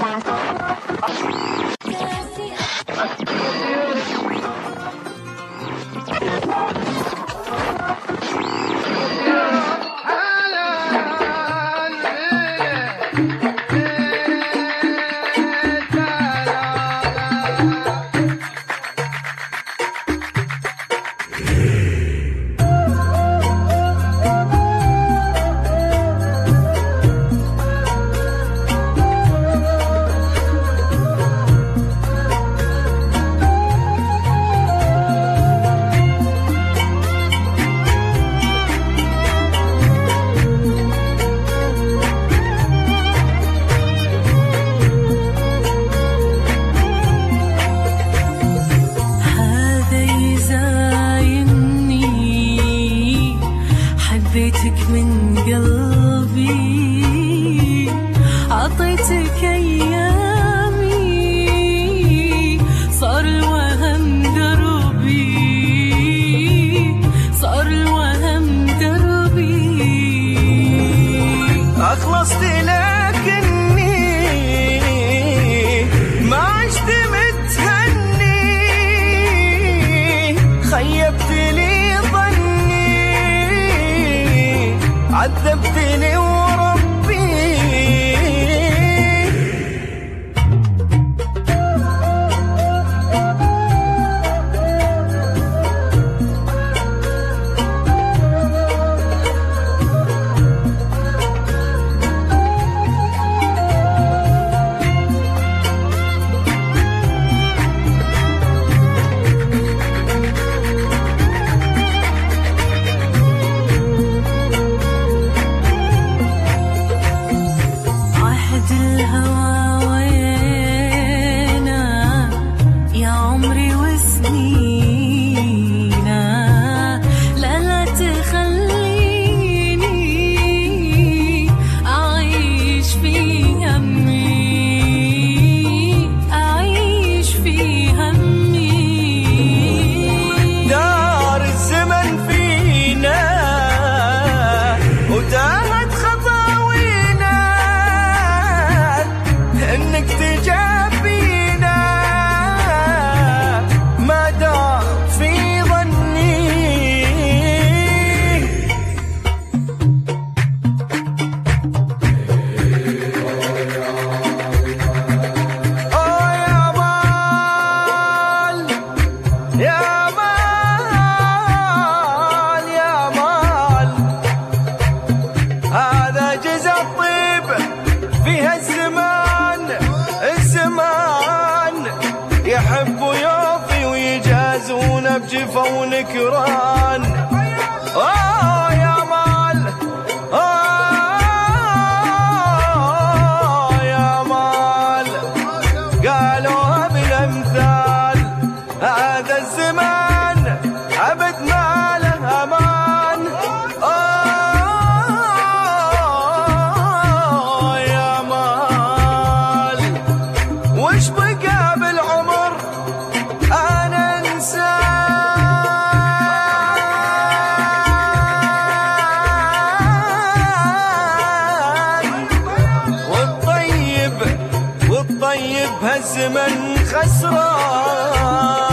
حبيتك من قلبي، عطيتك أيامي، صار الوهم دربي، صار الوهم دربي. أخلصت لكني ما عشت متهني، خيبتني عذبتني وربي. يحب يوفي ويجازون بجفا ونكران. يا مال يا مال قالوها بالامثال، هذا الزمان ابد ما له امان. يا مال وش بقى بالعمر أنا إنسان، والطيب هالزمن خسران.